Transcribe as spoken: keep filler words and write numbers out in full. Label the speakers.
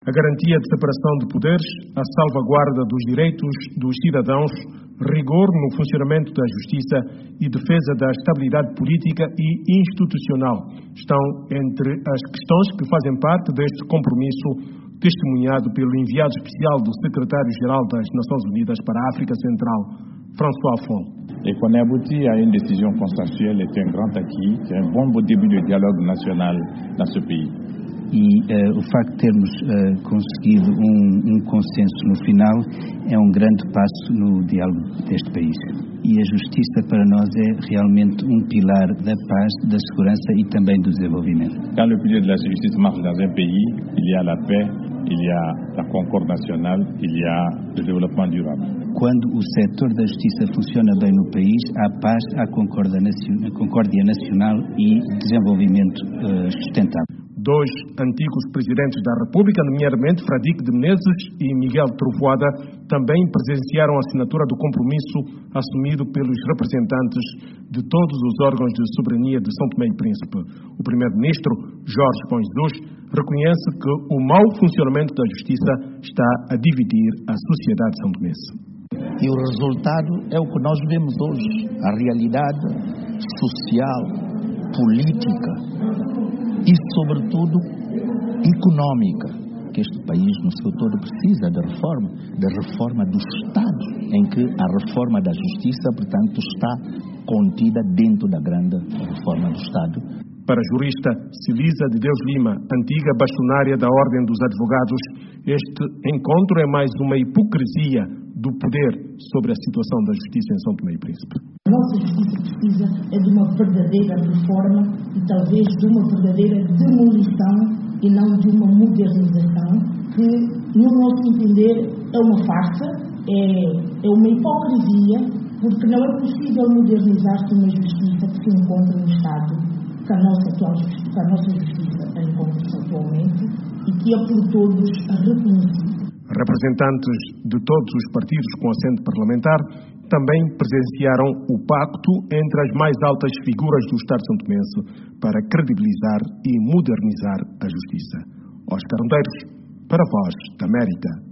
Speaker 1: A garantia de separação de poderes, a salvaguarda dos direitos dos cidadãos, rigor no funcionamento da justiça e defesa da estabilidade política e institucional estão entre as questões que fazem parte deste compromisso testemunhado pelo enviado especial do secretário-geral das Nações Unidas para a África Central, François Fall.
Speaker 2: Et qu'on ait abouti à une décision consensuelle est un grand acquis, c'est un bon début de dialogue national dans ce pays.
Speaker 3: E uh, o facto de termos uh, conseguido um, um consenso no final é um grande passo no diálogo deste país. E a justiça para nós é realmente um pilar da paz, da segurança e também do desenvolvimento.
Speaker 2: Quand le pilier de la justice marche dans un pays, il y a la paix, il y a la concorde nationale, il y a le développement durable.
Speaker 3: Quando o setor da justiça funciona bem no país, há paz, há concórdia nacional e desenvolvimento uh, sustentável.
Speaker 1: Dois antigos presidentes da República, nomeadamente Fradique de Menezes e Miguel Trovoada, também presenciaram a assinatura do compromisso assumido pelos representantes de todos os órgãos de soberania de São Tomé e Príncipe. O primeiro-ministro, Jorge Pão Jesus, reconhece que o mau funcionamento da justiça está a dividir a sociedade são-tomense.
Speaker 4: E o resultado é o que nós vemos hoje, a realidade social, política e, sobretudo, econômica, que este país no seu todo precisa de reforma, de reforma do Estado, em que a reforma da justiça, portanto, está contida dentro da grande reforma do Estado.
Speaker 1: Para a jurista Celisa de Deus Lima, antiga bastonária da Ordem dos Advogados, este encontro é mais uma hipocrisia do poder sobre a situação da justiça em São Tomé e Príncipe.
Speaker 5: A nossa justiça precisa é de uma verdadeira reforma e talvez de uma verdadeira demolição e não de uma modernização, que, no nosso entender, é uma farsa, é, é uma hipocrisia, porque não é possível modernizar-se uma justiça que se encontra no estado que a nossa, atual, que a nossa justiça encontra-se atualmente e que é por todos reconhecida.
Speaker 1: Representantes de todos os partidos com assento parlamentar também presenciaram o pacto entre as mais altas figuras do Estado santomense para credibilizar e modernizar a justiça. Oscar Ondeiros, para a Voz da América.